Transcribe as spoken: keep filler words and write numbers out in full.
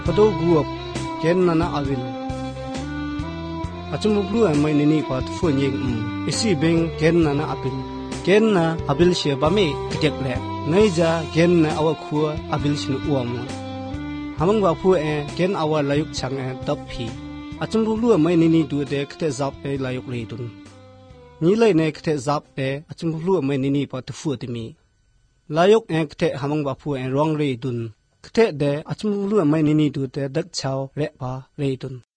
พระโตกูบเกนนานาอวิลอาจมุกลู่ไม่นินีกว่าฟื้นยิงอืมอิสิเบงเกนนานาอวิลเกนนาอวิลเชียบะเมกเด็กแหละในจะเกนนาอวคัวอวิลชินอวมหามังว่าผู้เอเกนอวลายุกชังเอตับพีอาจมุกลู่ไม่นินีดูเด็กเทจับเอลายุกเลยดุนนี่เลยในเทจับเออาจมุกลู่ไม่นินีกว่าฟื้นติมีลายุกเอเทหามังว่าผู้เอร้องเลยดุนเทเดอาจมุกลู่ไม่นินีดูเด็กดักชาวเละปาเลยดุน